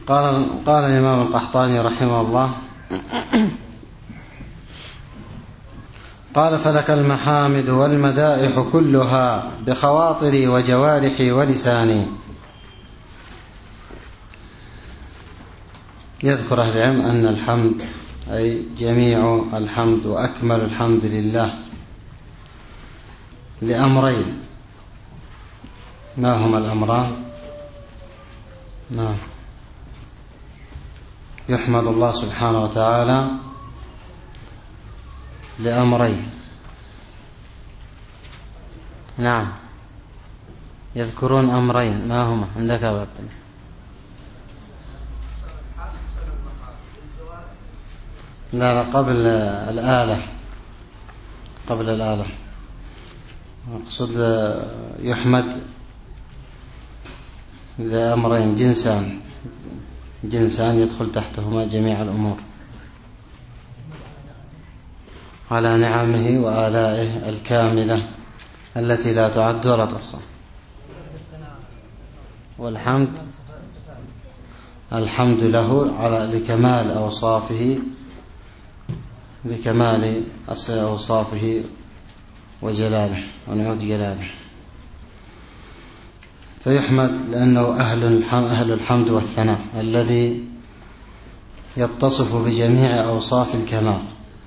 قال الإمام القحطاني رحمه الله: قال: فلك المحامد والمدائح كلها بخواطري وجوارحي ولساني. يذكر أهل العلم أن الحمد أي جميع الحمد وأكمل الحمد لله لأمرين. ما هما الأمران؟ نعم، يحمد الله سبحانه وتعالى لأمرين. نعم، يذكرون أمرين، ما هما عندك يا عبد الله؟ لا، قبل الآلة أقصد يحمد لأمرين، جنسان يدخل تحتهما جميع الأمور، على نعمه وآلائه الكاملة التي لا تعد ولا تحصى. والحمد الحمد له لكمال أوصافه، بكمال أوصافه وجلاله ونعوت جلاله، فيحمد لأنه أهل الحمد والثناء الذي يتصف بجميع أوصاف الكمال.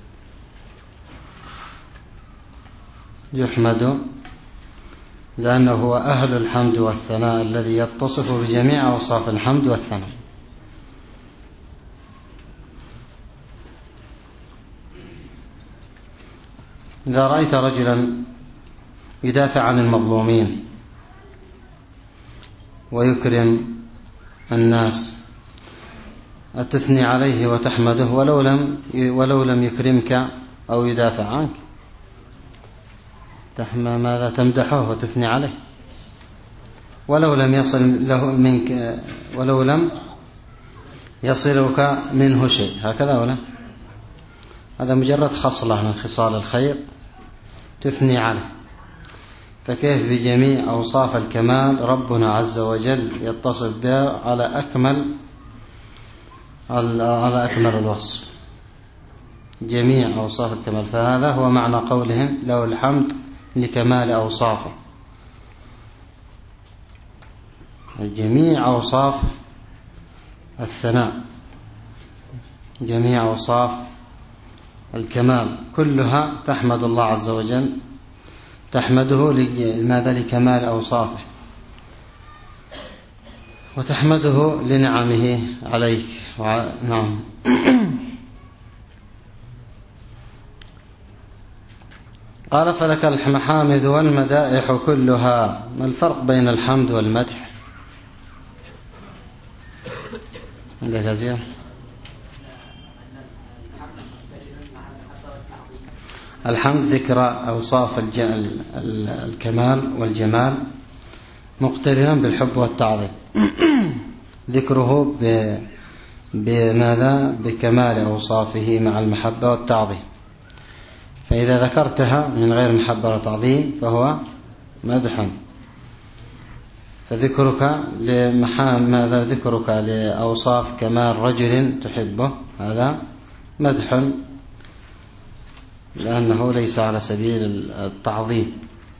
يحمد لأنه هو أهل الحمد والثناء الذي يتصف بجميع أوصاف الحمد والثناء. إذا رأيت رجلا يدافع عن المظلومين ويكرم الناس، أتثني عليه وتحمده ولو لم يكرمك أو يدافع عنك؟ ماذا تمدحه وتثني عليه ولو لم يصل له منك، ولو لم يصلك منه شيء، هكذا ولا؟ هذا مجرد خصلة من خصال الخير تثني عليه، فكيف بجميع أوصاف الكمال ربنا عز وجل يتصف بها على أكمل الوصف، جميع أوصاف الكمال. فهذا هو معنى قولهم له الحمد لكمال أوصافه، جميع أوصاف الثناء، جميع أوصاف الكمال كلها تحمد الله عز وجل، تحمده لماذا؟ لكمال أوصافه، وتحمده لنعمه عليك. نعم. قال: فلك المحامد والمدائح كلها. ما الفرق بين الحمد والمدح؟ عندك أزياء؟ الحمد ذكر أوصاف الكمال والجمال مقترنا بالحب والتعظيم، ذكره بماذا؟ بكمال أوصافه مع المحبة والتعظيم. فإذا ذكرتها من غير محبة وتعظيم فهو مدح. فذكرك ماذا؟ ذكرك لأوصاف كمال رجل تحبه، هذا مدح، لأنه ليس على سبيل التعظيم.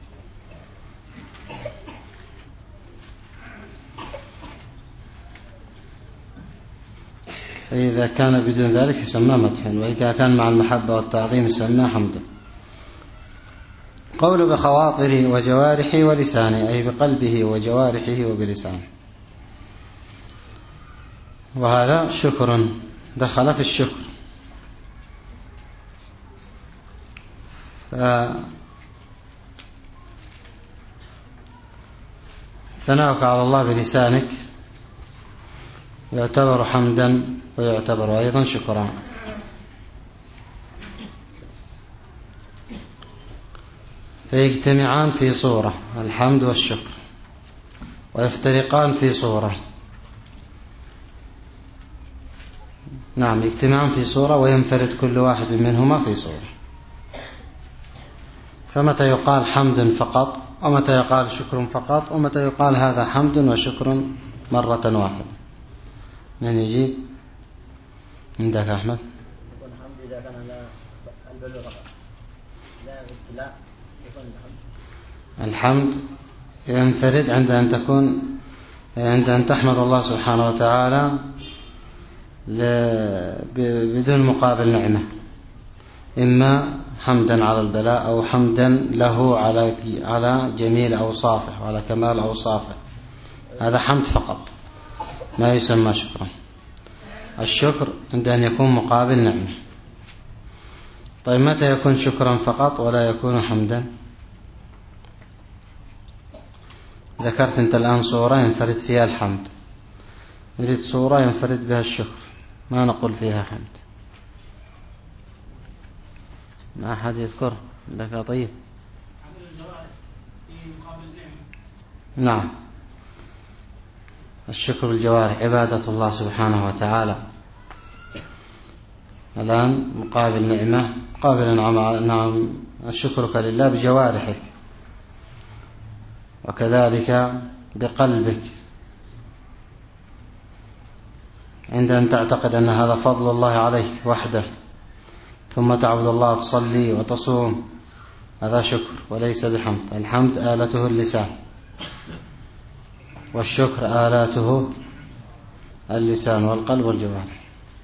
فإذا كان بدون ذلك يسمى مدحا، وإذا كان مع المحبة والتعظيم يسمى حمدا. قول بخواطري وجوارحي ولساني، أي بقلبه وجوارحه وبلسانه، وهذا شكر، دخل في الشكر. ثناؤك على الله بلسانك يعتبر حمدا ويعتبر أيضا شكرا. فيجتمعان في صورة، الحمد والشكر، ويفترقان في صورة. نعم، يجتمعان في صورة وينفرد كل واحد منهما في صورة. فمتى يقال حمد فقط، ومتى يقال شكر فقط، ومتى يقال هذا حمد وشكر مرة واحدة. من يجيب؟ عندك أحمد؟ يكون الحمد إذا كان على البلوغ فقط، لا ابتلاء يكون الحمد ينفرد عند أن تحمد الله سبحانه وتعالى بدون مقابل نعمة، إما حمدا على البلاء أو حمدا له على جميل أوصافه وعلى كمال أوصافه، هذا حمد فقط ما يسمى شكرا. الشكر عند أن يكون مقابل نعمة. طيب متى يكون شكرا فقط ولا يكون حمدا؟ ذكرت أنت الآن صورة ينفرد فيها الحمد، نريد صورة ينفرد بها الشكر، ما نقول فيها حمد. ما أحد يذكر لك؟ طيب نعم، الشكر بالجوارح عبادة الله سبحانه وتعالى. الآن مقابل نعمة، مقابل نعم شكرك لله بجوارحك، وكذلك بقلبك عند أن تعتقد أن هذا فضل الله عليك وحده، ثم تعبد الله تصلي وتصوم، هذا شكر وليس بحمد. الحمد آلته اللسان، والشكر آلاته اللسان والقلب والجوارح.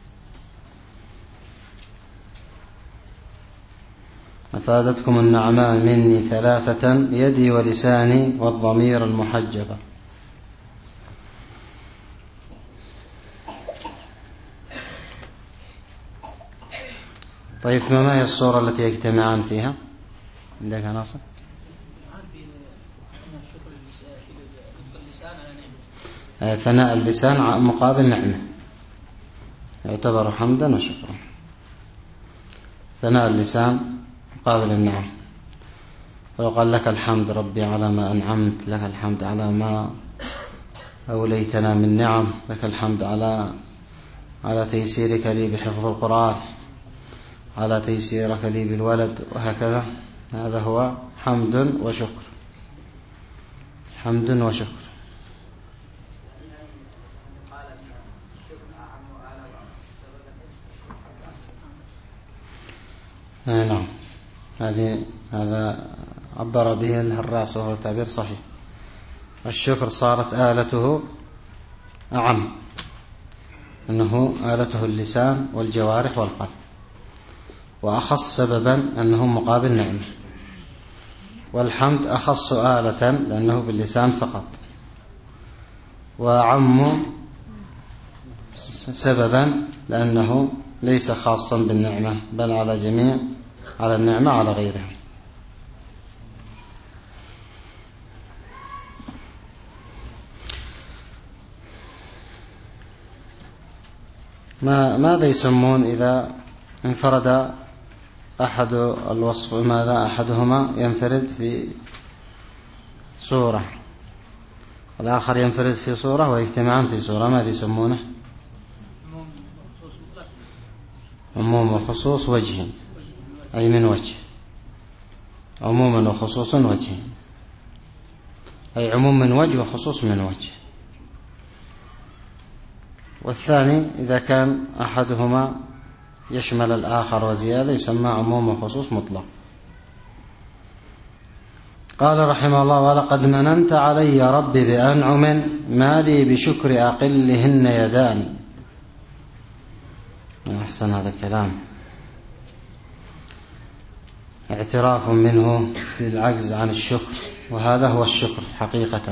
أفادتكم النعماء مني ثلاثة، يدي ولساني والضمير المحجبة. طيب ما هي الصورة التي يجتمعان فيها عندك يا ناصر؟ ثناء اللسان مقابل نعمة يعتبر حمدا وشكرا. ثناء اللسان مقابل النعم. ولو قال لك الحمد ربي على ما أنعمت، لك الحمد على ما أوليتنا من نعم، لك الحمد على تيسيرك لي بحفظ القرآن، على تيسيرك لي بالولد، وهكذا. هذا هو حمد وشكر، حمد وشكر. نعم، هذا عبر به الهراس وهو تعبير صحيح. الشكر صارت آلته أعم، أنه آلته اللسان والجوارح والقلب، وأخص سببا أنه مقابل نعمة. والحمد أخص آلة لأنه باللسان فقط، وأعم سببا لأنه ليس خاصا بالنعمة بل على النعمة على غيرها. ماذا يسمون إذا انفرد أحد الوصف، ماذا أحدهما ينفرد في صورة والآخر ينفرد في صورة ويجتمعان في صورة، ماذا يسمونه؟ عموم وخصوص وجه، أي من وجه، عموما وخصوص وجه، أي عموم من وجه وخصوص من وجه. والثاني إذا كان أحدهما يشمل الآخر وزيادة يسمى عموم وخصوص مطلق. قال رحمه الله: ولقد مننت علي ربي بأنعم، ما لي بشكر أقلهن يداني. أحسن هذا الكلام، اعتراف منه بالعجز عن الشكر، وهذا هو الشكر حقيقة،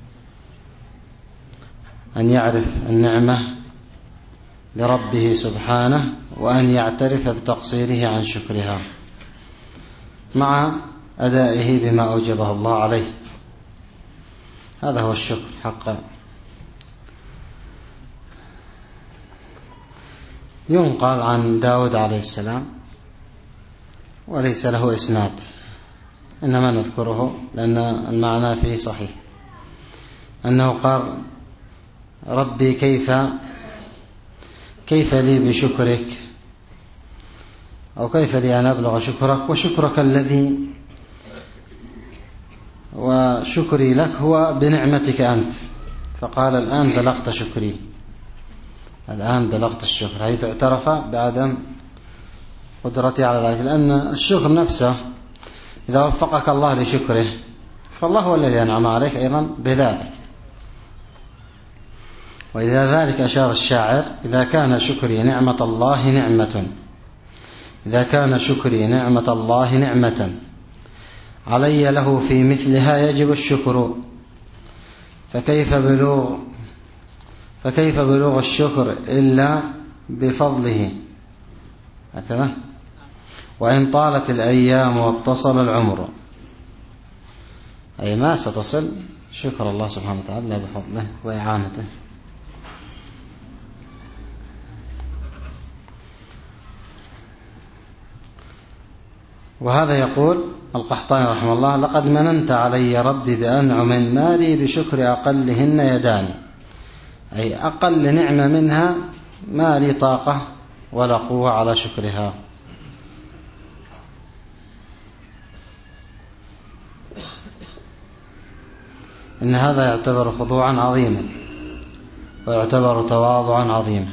أن يعرف النعمة لربه سبحانه وأن يعترف بتقصيره عن شكرها مع أدائه بما أوجبه الله عليه. هذا هو الشكر حقا. ينقل عن داود عليه السلام وليس له إسناد، إنما نذكره لأن المعنى فيه صحيح، أنه قال: ربي كيف لي بشكرك، أو كيف لي أن أبلغ شكرك، وشكرك الذي وشكري لك هو بنعمتك أنت. فقال: الآن بلغت شكري، الآن بلغت الشكر، حيث اعترف بعدم قدرته على ذلك، لأن الشكر نفسه إذا وفقك الله لشكره فالله هو الذي أنعم عليك أيضا بذلك. وإلى ذلك أشار الشاعر: إذا كان شكري نعمة الله نعمة، إذا كان شكري نعمة الله نعمة علي له في مثلها يجب الشكر، فكيف بلوغ الشكر إلا بفضله، هكذا، وإن طالت الأيام واتصل العمر، أي ما ستصل شكر الله سبحانه وتعالى بفضله وإعانته. وهذا يقول القحطاني رحمه الله: لقد مننت علي ربي بأنعم ما لي بشكر أقلهن يداني، أي أقل نعمة منها ما لي طاقة ولا قوة على شكرها. إن هذا يعتبر خضوعا عظيما ويعتبر تواضعا عظيما.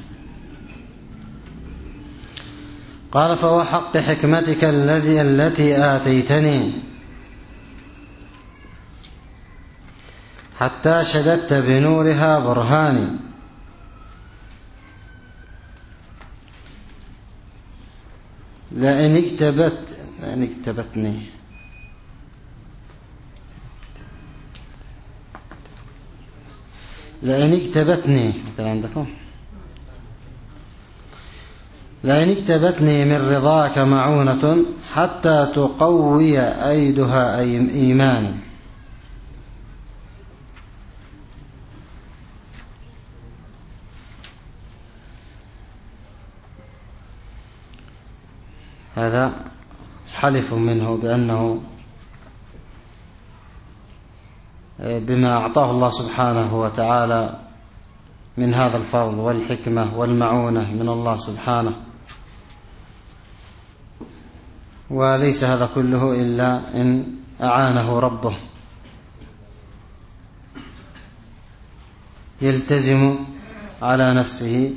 قال: فهو حق حكمتك التي آتيتني حتى شددت بنورها برهاني، لئن اكتبتني عندكم لئن اكتبتني من رضاك معونة حتى تقوي أيدها إيماني. هذا حلف منه بأنه بما أعطاه الله سبحانه وتعالى من هذا الفضل والحكمة والمعونة من الله سبحانه، وليس هذا كله إلا إن أعانه ربه، يلتزم على نفسه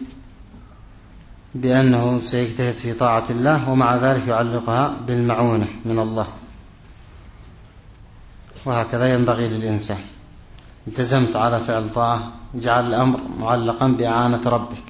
بأنه سيجتهد في طاعة الله، ومع ذلك يعلقها بالمعونة من الله. وهكذا ينبغي للإنسان: التزمت على فعل طاعة، اجعل الأمر معلقا بإعانة ربك،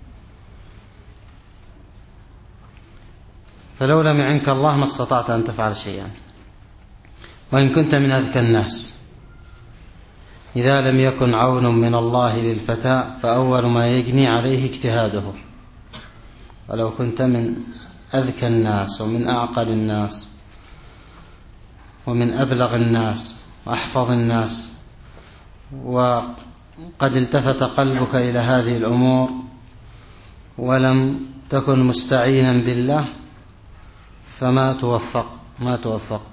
فلو لم يعنك الله ما استطعت أن تفعل شيئا، وإن كنت من أذكى الناس. إذا لم يكن عون من الله للفتى فأول ما يجني عليه اجتهاده. ولو كنت من أذكى الناس ومن أعقل الناس ومن أبلغ الناس وأحفظ الناس، وقد التفت قلبك إلى هذه الأمور ولم تكن مستعينا بالله، فما توفق.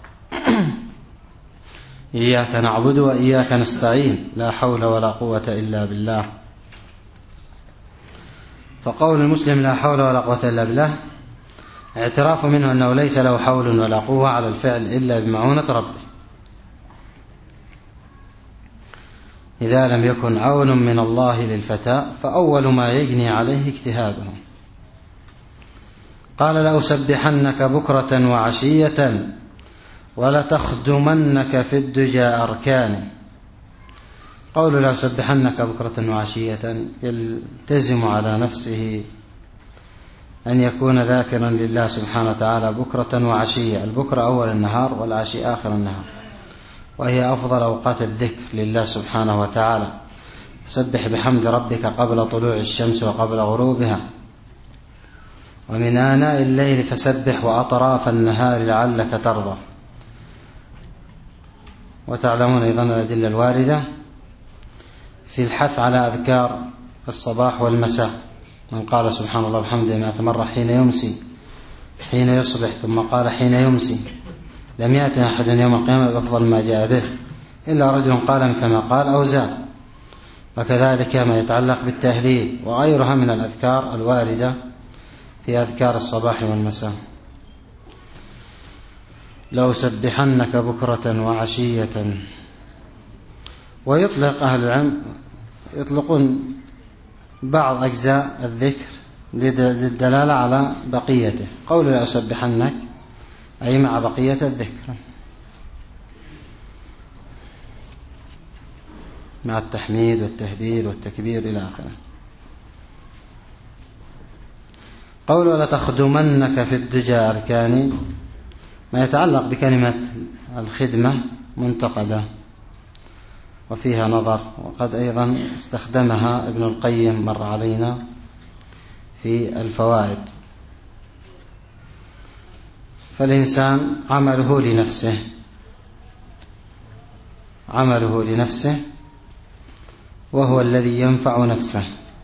إياك نعبد وإياك نستعين، لا حول ولا قوة إلا بالله. فقول المسلم لا حول ولا قوة إلا بالله اعتراف منه أنه ليس له حول ولا قوة على الفعل إلا بمعونة ربه. إذا لم يكن عون من الله للفتى فأول ما يجني عليه اجتهاده. قال: لأسبحنك بكرة وعشية ولتخدمنك في الدجى أركان. قول لأسبحنك بكرة وعشية يلتزم على نفسه أن يكون ذاكرا لله سبحانه وتعالى بكرة وعشية. البكرة أول النهار والعشي آخر النهار، وهي أفضل أوقات الذكر لله سبحانه وتعالى. سبح بحمد ربك قبل طلوع الشمس وقبل غروبها، ومن آناء الليل فسبح وأطراف النهار لعلك ترضى. وتعلمون أيضا الأدلة الواردة في الحث على أذكار الصباح والمساء. من قال سبحان الله وبحمده 100 مرة حين يصبح، ثم قال حين يمسي، لم يأتي أحد يوم القيامة بأفضل ما جاء به إلا رجل قال مثل ما قال أو زاد. وكذلك ما يتعلق بالتهليل وغيرها من الأذكار الواردة في أذكار الصباح والمساء. لو سبحنك بكرة وعشية. ويطلق أهل العلم يطلقون بعض أجزاء الذكر للدلالة على بقيته. قول لأسبحنك أي مع بقية الذكر، مع التحميد والتهليل والتكبير إلى آخره. قول ولتخدمنك في الدجى أركاني ما يتعلق بكلمة الخدمة منتقدة وفيها نظر، وقد أيضا استخدمها ابن القيم مر علينا في الفوائد. فالإنسان عمله لنفسه وهو الذي ينفع نفسه.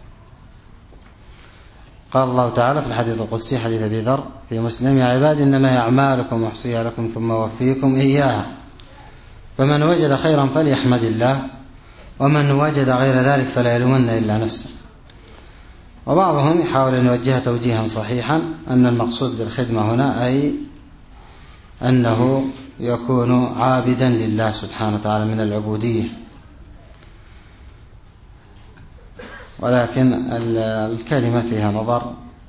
قال الله تعالى في الحديث القدسي حديث أبي ذر في مسلم: يا عبادي إنما أعمالكم أحصيها لكم ثم أوفيكم إياها، فمن وجد خيرا فليحمد الله، ومن وجد غير ذلك فلا يلومن إلا نفسه. وبعضهم يحاول أن يوجه توجيها صحيحا أن المقصود بالخدمة هنا أي أنه يكون عابدا لله سبحانه وتعالى من العبودية، ولكن الكلمة فيها نظر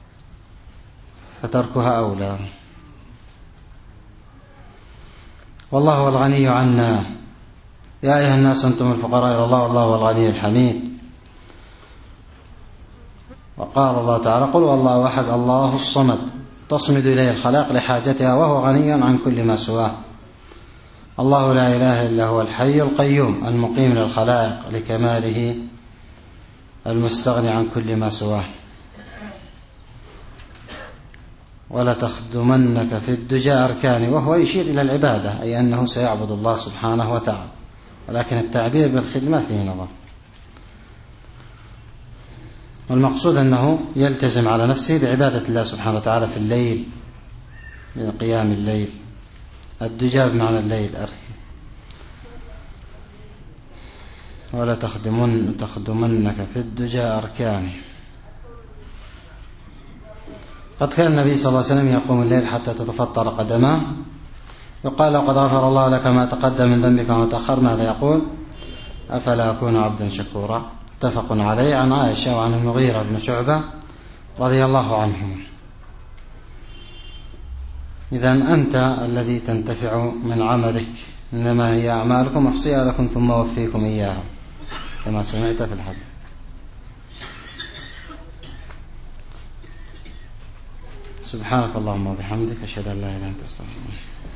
فتركها أولى. والله هو الغني عنا يا أيها الناس أنتم الفقراء إلى الله والله هو الغني الحميد. وقال الله تعالى: قل هو الله أحد الله الصمد، تصمد إليه الخلائق لحاجتها وهو غني عن كل ما سواه. الله لا إله إلا هو الحي القيوم المقيم للخلائق لكماله المستغني عن كل ما سواه. ولا تخدمنك في الدجى أركاني، وهو يشير إلى العبادة أي أنه سيعبد الله سبحانه وتعالى، ولكن التعبير بالخدمة فيه نظر. والمقصود أنه يلتزم على نفسه بعبادة الله سبحانه وتعالى في الليل من قيام الليل. الدجى بمعنى الليل أركي. ولا تخدمنك في الدجى أركاني. قد كان النبي صلى الله عليه وسلم يقوم الليل حتى تتفطر قدماه، يقال له: قد غفر الله لك ما تقدم من ذنبك وما تأخر. ماذا يقول؟ أفلا أكون عبدا شكورا. متفق عليه عن عائشة وعن المغيرة بن شعبة رضي الله عنهم. إذن أنت الذي تنتفع من عملك، إنما هي أعمالكم أحصيها لكم ثم أوفيكم إياها، كما سمعت في الحديث. سبحانك اللهم وبحمدك، أشهد أن لا إله إلا أنت، أستغفرك.